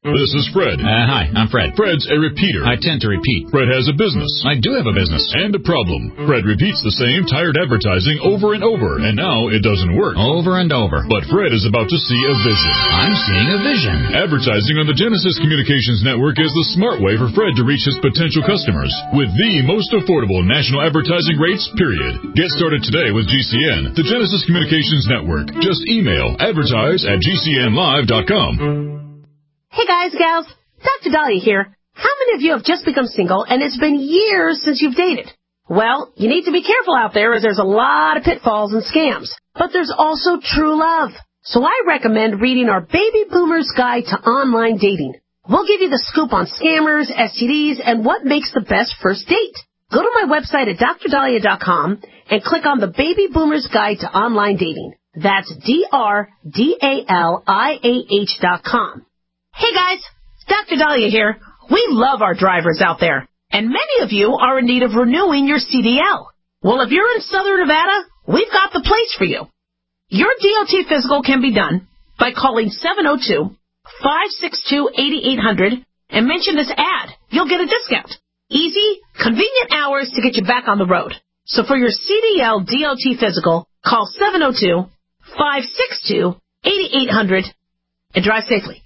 [SPEAKER 3] This is Fred.
[SPEAKER 22] Uh, hi, I'm Fred.
[SPEAKER 3] Fred's a repeater.
[SPEAKER 22] I tend to repeat.
[SPEAKER 3] Fred has a business.
[SPEAKER 22] I do have a business.
[SPEAKER 3] And a problem. Fred repeats the same tired advertising over and over, and now it doesn't work.
[SPEAKER 22] Over and over.
[SPEAKER 3] But Fred is about to see a vision.
[SPEAKER 22] I'm seeing a vision.
[SPEAKER 3] Advertising on the Genesis Communications Network is the smart way for Fred to reach his potential customers with the most affordable national advertising rates, period. Get started today with G C N, the Genesis Communications Network. Just email advertise at g c n live dot com.
[SPEAKER 4] Hey guys, gals, Doctor Dahlia here. How many of you have just become single and it's been years since you've dated? Well, you need to be careful out there as there's a lot of pitfalls and scams. But there's also true love. So I recommend reading our Baby Boomer's Guide to Online Dating. We'll give you the scoop on scammers, S T Ds, and what makes the best first date. Go to my website at dr dahlia dot com and click on the Baby Boomer's Guide to Online Dating. That's D R D A L I A H dot com. Hey guys, Doctor Dahlia here. We love our drivers out there, and many of you are in need of renewing your C D L. Well, if you're in Southern Nevada, we've got the place for you. Your D O T physical can be done by calling seven oh two, five six two, eight eight hundred and mention this ad. You'll get a discount. Easy, convenient hours to get you back on the road. So for your C D L D O T physical, call seven oh two, five six two, eight eight hundred and drive safely.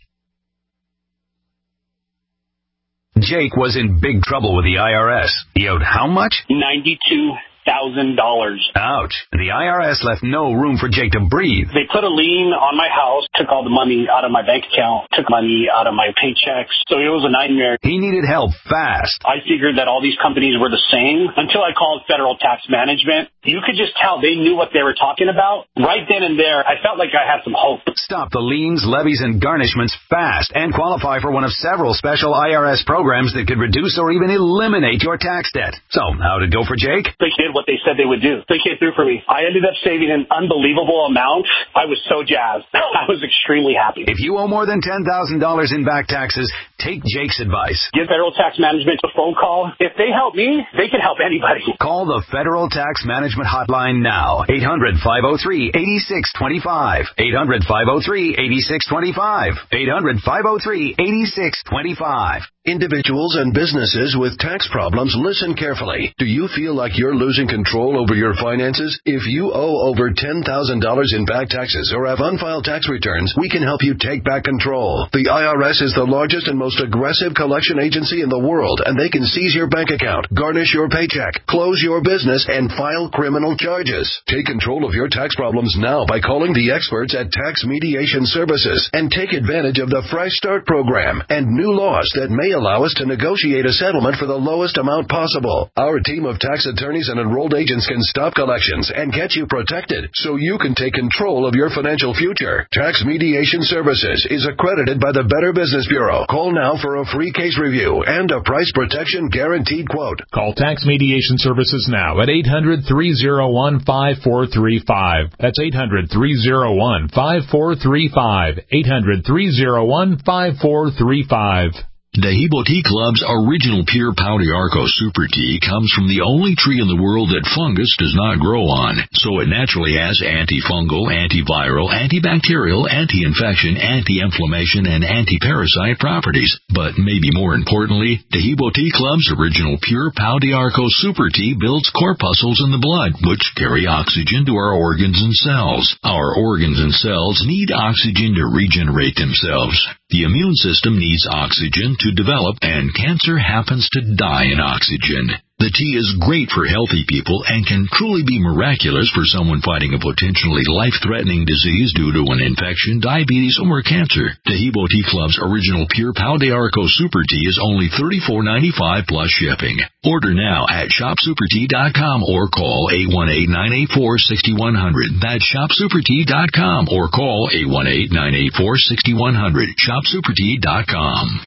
[SPEAKER 23] Jake was in big trouble with the I R S. He owed how much?
[SPEAKER 24] ninety-two thousand dollars.
[SPEAKER 23] Ouch. The I R S left no room for Jake to breathe.
[SPEAKER 24] They put a lien on my house, took all the money out of my bank account, took money out of my paychecks. So it was a nightmare.
[SPEAKER 23] He needed help fast.
[SPEAKER 24] I figured that all these companies were the same until I called Federal Tax Management. You could just tell they knew what they were talking about. Right then and there, I felt like I had some hope.
[SPEAKER 23] Stop the liens, levies, and garnishments fast and qualify for one of several special I R S programs that could reduce or even eliminate your tax debt. So, how'd it go for Jake?
[SPEAKER 24] They did what they said they would do. They came through for me. I ended up saving an unbelievable amount. I was so jazzed. I was extremely happy.
[SPEAKER 23] If you owe more than ten thousand dollars in back taxes, take Jake's advice.
[SPEAKER 24] Give Federal Tax Management a phone call. If they help me, they can help anybody.
[SPEAKER 23] Call the Federal Tax Management Hotline now. eight hundred, five oh three, eight six two five. eight hundred, five oh three, eight six two five. eight hundred, five oh three, eight six two five.
[SPEAKER 25] Individuals and businesses with tax problems, listen carefully. Do you feel like you're losing control over your finances? If you owe over ten thousand dollars in back taxes or have unfiled tax returns, we can help you take back control. The I R S is the largest and most aggressive collection agency in the world, and they can seize your bank account, garnish your paycheck, close your business, and file criminal charges. Take control of your tax problems now by calling the experts at Tax Mediation Services and take advantage of the Fresh Start program and new laws that may allow us to negotiate a settlement for the lowest amount possible. Our team of tax attorneys and enrolled agents can stop collections and get you protected so you can take control of your financial future. Tax Mediation Services is accredited by the Better Business Bureau. Call now for a free case review and a price protection guaranteed quote.
[SPEAKER 26] Call Tax Mediation Services now at eight hundred, three oh one, five four three five. That's eight hundred, three oh one, five four three five. eight hundred, three oh one, five four three five.
[SPEAKER 27] Dehibo Tea Club's original pure Pau d'Arco Super Tea comes from the only tree in the world that fungus does not grow on, so it naturally has antifungal, antiviral, antibacterial, anti-infection, anti-inflammation, and anti-parasite properties. But maybe more importantly, Dehibo Tea Club's original pure Pau d'Arco Super Tea builds corpuscles in the blood, which carry oxygen to our organs and cells. Our organs and cells need oxygen to regenerate themselves. The immune system needs oxygen to develop, and cancer happens to die in oxygen. The tea is great for healthy people and can truly be miraculous for someone fighting a potentially life-threatening disease due to an infection, diabetes, or cancer. Dehibo Tea Club's original pure Pau d'Arco Super Tea is only thirty-four ninety-five plus shipping. Order now at shop super tea dot com or call eight one eight, nine eight four, six one zero zero. That's shop super tea dot com or call eight one eight, nine eight four, six one zero zero. shop super tea dot com.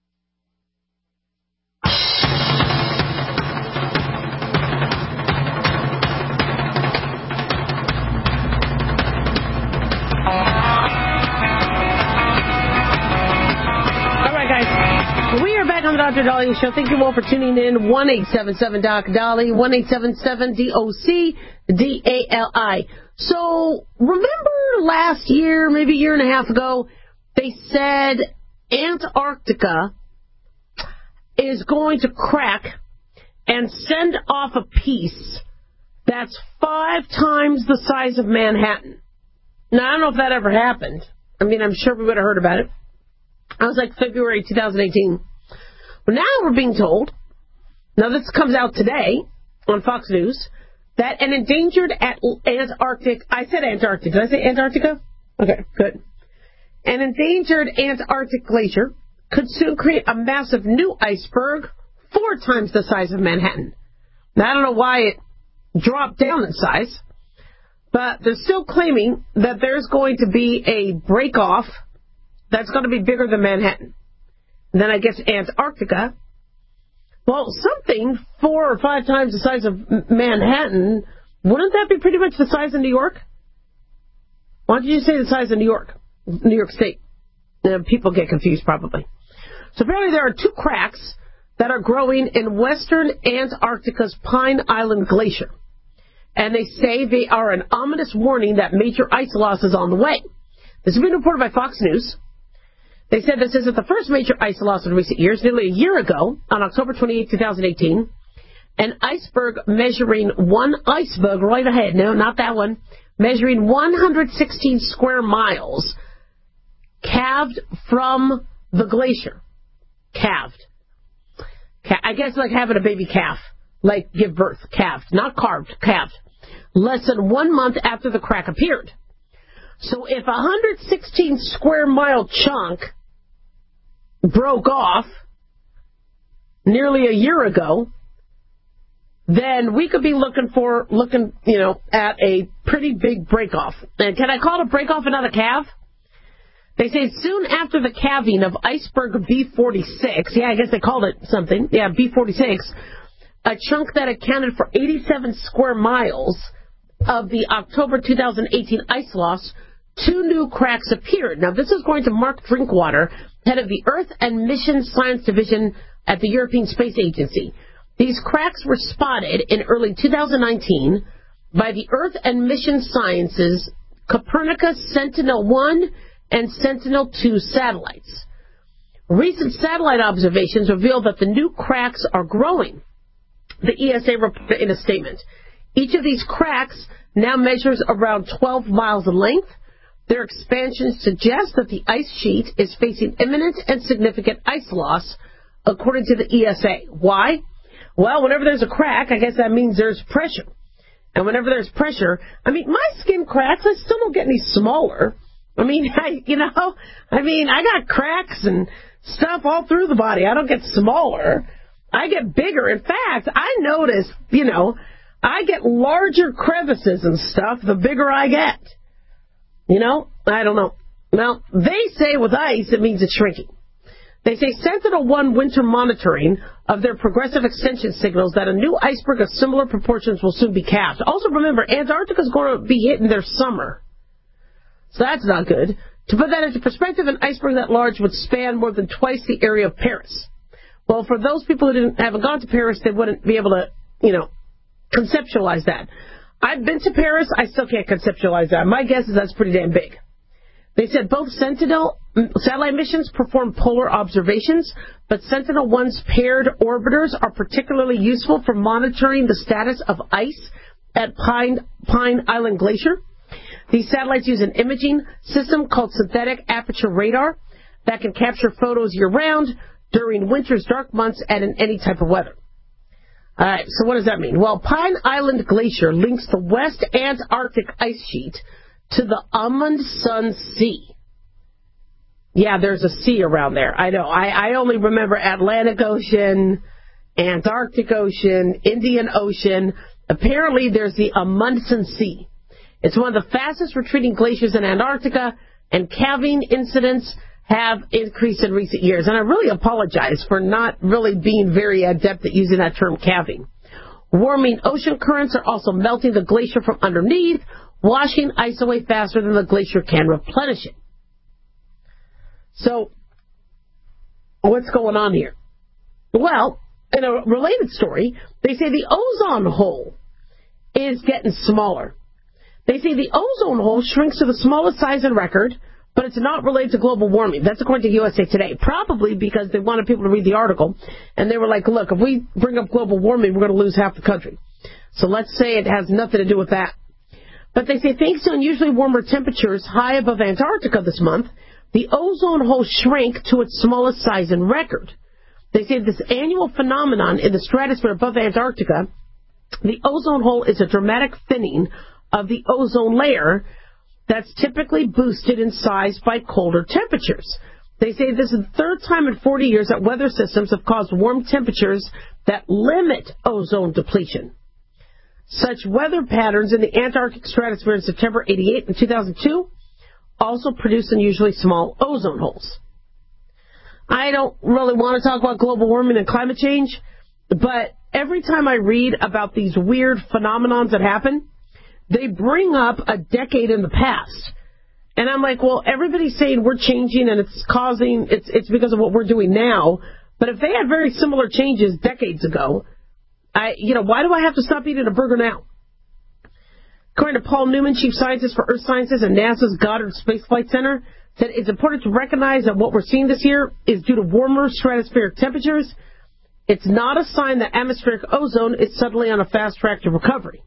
[SPEAKER 4] We are back on the Doctor Dahlia Show. Thank you all for tuning in. one eight seven seven Doc Dolly, one eight seven seven D O C D A L I. So, remember last year, maybe a year and a half ago, they said Antarctica is going to crack and send off a piece that's five times the size of Manhattan. Now, I don't know if that ever happened. I mean, I'm sure we would have heard about it. I was like February twenty eighteen. But now we're being told, now this comes out today on Fox News, that an endangered at- Antarctic, I said Antarctic, did I say Antarctica? Okay, good. An endangered Antarctic glacier could soon create a massive new iceberg four times the size of Manhattan. Now, I don't know why it dropped down in size, but they're still claiming that there's going to be a break-off that's going to be bigger than Manhattan. And then I guess Antarctica, well, something four or five times the size of Manhattan, wouldn't that be pretty much the size of New York? Why don't you say the size of New York, New York State? Uh, people get confused probably. So apparently there are two cracks that are growing in western Antarctica's Pine Island Glacier. And they say they are an ominous warning that major ice loss is on the way. This has been reported by Fox News. They said this isn't the first major ice loss in recent years. Nearly a year ago, on October twenty-eighth, twenty eighteen, an iceberg measuring one iceberg right ahead, no, not that one, measuring one hundred sixteen square miles, calved from the glacier. Calved. I guess like having a baby calf, like give birth, calved, not carved, calved. Less than one month after the crack appeared. So if a one hundred sixteen square mile chunk broke off nearly a year ago, then we could be looking for, looking, you know, at a pretty big break-off. And can I call it a break-off and not a calve? They say soon after the calving of iceberg B forty-six, yeah, I guess they called it something, yeah, B forty-six, a chunk that accounted for eighty-seven square miles of the October twenty eighteen ice loss, two new cracks appeared. Now, this is going to Mark Drinkwater, head of the Earth and Mission Science Division at the European Space Agency. These cracks were spotted in early two thousand nineteen by the Earth and Mission Sciences Copernicus Sentinel one and Sentinel two satellites. Recent satellite observations reveal that the new cracks are growing, the E S A reported in a statement. Each of these cracks now measures around twelve miles in length. Their expansion suggests that the ice sheet is facing imminent and significant ice loss, according to the E S A. Why? Well, whenever there's a crack, I guess that means there's pressure. And whenever there's pressure, I mean, my skin cracks, I still don't get any smaller. I mean, I, you know, I mean, I got cracks and stuff all through the body. I don't get smaller. I get bigger. In fact, I notice, you know, I get larger crevices and stuff the bigger I get. You know, I don't know. Well, they say with ice, it means it's shrinking. They say Sentinel one winter monitoring of their progressive extension signals that a new iceberg of similar proportions will soon be calved. Also remember, Antarctica is going to be hitting their summer. So that's not good. To put that into perspective, an iceberg that large would span more than twice the area of Paris. Well, for those people who didn't, haven't gone to Paris, they wouldn't be able to, you know, conceptualize that. I've been to Paris. I still can't conceptualize that. My guess is that's pretty damn big. They said both Sentinel satellite missions perform polar observations, but Sentinel one's paired orbiters are particularly useful for monitoring the status of ice at Pine, Pine Island Glacier. These satellites use an imaging system called synthetic aperture radar that can capture photos year-round, during winter's dark months, and in any type of weather. All right, so what does that mean? Well, Pine Island Glacier links the West Antarctic ice sheet to the Amundsen Sea. Yeah, there's a sea around there. I know. I, I only remember Atlantic Ocean, Antarctic Ocean, Indian Ocean. Apparently, there's the Amundsen Sea. It's one of the fastest retreating glaciers in Antarctica, and calving incidents have increased in recent years. And I really apologize for not really being very adept at using that term, calving. Warming ocean currents are also melting the glacier from underneath, washing ice away faster than the glacier can replenish it. So, what's going on here? Well, in a related story, they say the ozone hole is getting smaller. They say the ozone hole shrinks to the smallest size in record but it's not related to global warming. That's according to U S A Today. Probably because they wanted people to read the article, and they were like, look, if we bring up global warming, we're going to lose half the country. So let's say it has nothing to do with that. But they say thanks to unusually warmer temperatures high above Antarctica this month, the ozone hole shrank to its smallest size in record. They say this annual phenomenon in the stratosphere above Antarctica, the ozone hole is a dramatic thinning of the ozone layer that's typically boosted in size by colder temperatures. They say this is the third time in forty years that weather systems have caused warm temperatures that limit ozone depletion. Such weather patterns in the Antarctic stratosphere in September eighty-eight and two thousand two also produced unusually small ozone holes. I don't really want to talk about global warming and climate change, but every time I read about these weird phenomenons that happen, they bring up a decade in the past. And I'm like, well, everybody's saying we're changing and it's causing, it's, it's because of what we're doing now. But if they had very similar changes decades ago, I, you know, why do I have to stop eating a burger now? According to Paul Newman, chief scientist for Earth Sciences at NASA's Goddard Space Flight Center, said it's important to recognize that what we're seeing this year is due to warmer stratospheric temperatures. It's not a sign that atmospheric ozone is suddenly on a fast track to recovery.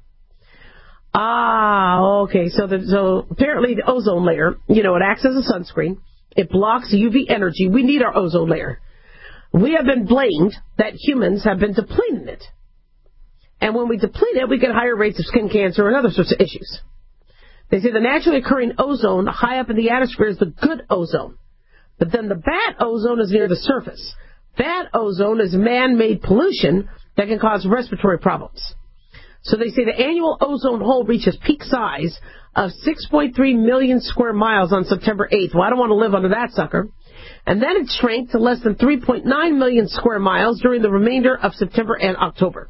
[SPEAKER 4] Ah, okay. So, the, so apparently the ozone layer, you know, it acts as a sunscreen. It blocks U V energy. We need our ozone layer. We have been blamed that humans have been depleting it. And when we deplete it, we get higher rates of skin cancer and other sorts of issues. They say the naturally occurring ozone high up in the atmosphere is the good ozone. But then the bad ozone is near the surface. Bad ozone is man-made pollution that can cause respiratory problems. So they say the annual ozone hole reaches peak size of six point three million square miles on September eighth. Well, I don't want to live under that sucker. And then it shrank to less than three point nine million square miles during the remainder of September and October.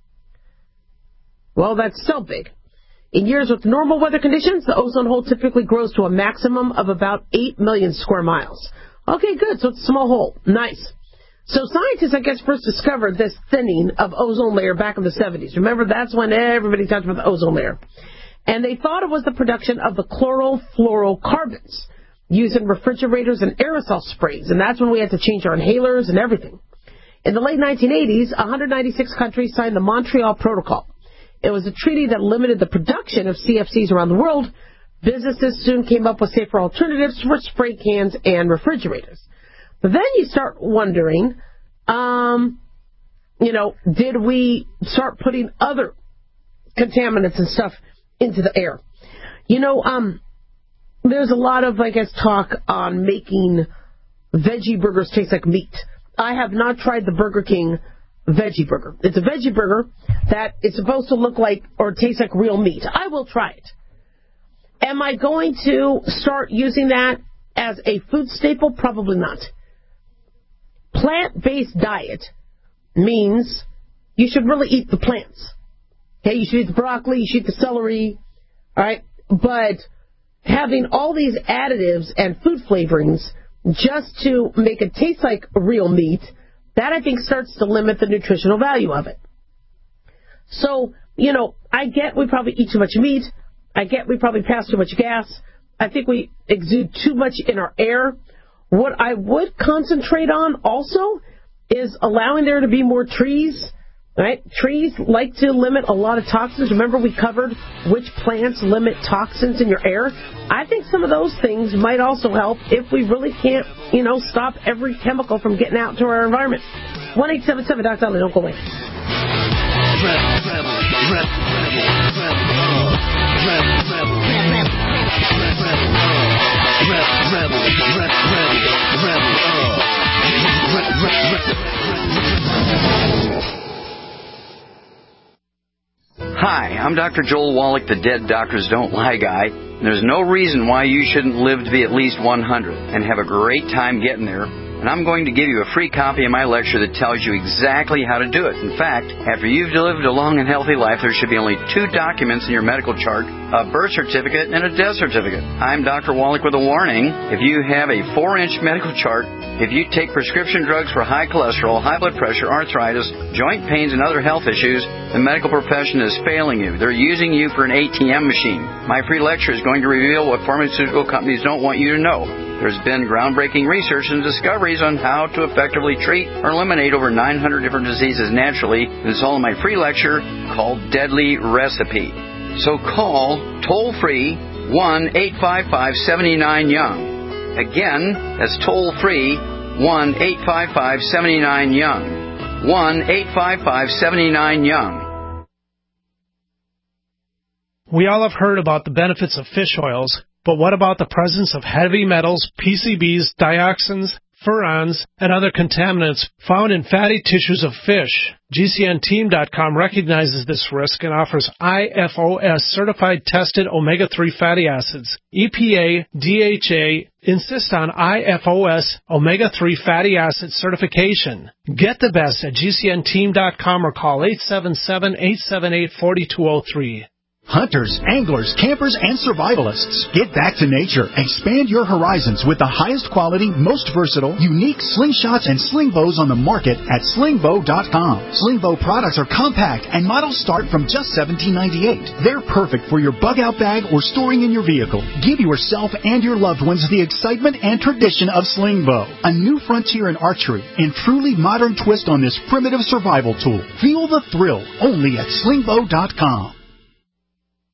[SPEAKER 4] Well, that's still big. In years with normal weather conditions, the ozone hole typically grows to a maximum of about eight million square miles. Okay, good. So it's a small hole. Nice. So scientists, I guess, first discovered this thinning of ozone layer back in the seventies. Remember, that's when everybody talked about the ozone layer. And they thought it was the production of the chlorofluorocarbons used in refrigerators and aerosol sprays. And that's when we had to change our inhalers and everything. In the late nineteen eighties, one hundred ninety-six countries signed the Montreal Protocol. It was a treaty that limited the production of C F Cs around the world. Businesses soon came up with safer alternatives for spray cans and refrigerators. But then you start wondering, um, you know, did we start putting other contaminants and stuff into the air? You know, um, there's a lot of, I guess, talk on making veggie burgers taste like meat. I have not tried the Burger King veggie burger. It's a veggie burger that is supposed to look like or taste like real meat. I will try it. Am I going to start using that as a food staple? Probably not. Plant-based diet means you should really eat the plants. Okay, you should eat the broccoli, you should eat the celery, all right? But having all these additives and food flavorings just to make it taste like real meat, that, I think, starts to limit the nutritional value of it. So, you know, I get we probably eat too much meat. I get we probably pass too much gas. I think we exude too much in our air. What I would concentrate on also is allowing there to be more trees. Right? Trees like to limit a lot of toxins. Remember we covered which plants limit toxins in your air? I think some of those things might also help if we really can't, you know, stop every chemical from getting out to our environment. one eight seven seven Doctor Dolly, don't go away.
[SPEAKER 5] Hi, I'm Doctor Joel Wallach, the Dead Doctors Don't Lie guy. There's no reason why you shouldn't live to be at least one hundred and have a great time getting there. And I'm going to give you a free copy of my lecture that tells you exactly how to do it. In fact, after you've lived a long and healthy life, there should be only two documents in your medical chart, a birth certificate and a death certificate. I'm Doctor Wallach with a warning. If you have a four-inch medical chart If you take prescription drugs for high cholesterol, high blood pressure, arthritis, joint pains, and other health issues, the medical profession is failing you. They're using you for an A T M machine. My free lecture is going to reveal what pharmaceutical companies don't want you to know. There's been groundbreaking research and discoveries on how to effectively treat or eliminate over nine hundred different diseases naturally. This is all in my free lecture called Deadly Recipe. So call toll-free one eight five five, seven nine, young. Again, that's toll-free one eight five five, seven nine, young. one eight five five, seven nine, young.
[SPEAKER 14] We all have heard about the benefits of fish oils, but what about the presence of heavy metals, P C Bs, dioxins, furans, and other contaminants found in fatty tissues of fish? G C N team dot com recognizes this risk and offers I F O S certified tested omega three fatty acids. E P A, D H A insist on I F O S omega three fatty acid certification. Get the best at G C N team dot com or call eight seven seven, eight seven eight, four two zero three.
[SPEAKER 6] Hunters, anglers, campers, and survivalists, get back to nature. Expand your horizons with the highest quality, most versatile, unique slingshots and sling bows on the market at sling bow dot com. Sling bow products are compact and models start from just seventeen ninety-eight. They're perfect for your bug out bag or storing in your vehicle. Give yourself and your loved ones the excitement and tradition of sling bow, a new frontier in archery and truly modern twist on this primitive survival tool. Feel the thrill only at sling bow dot com.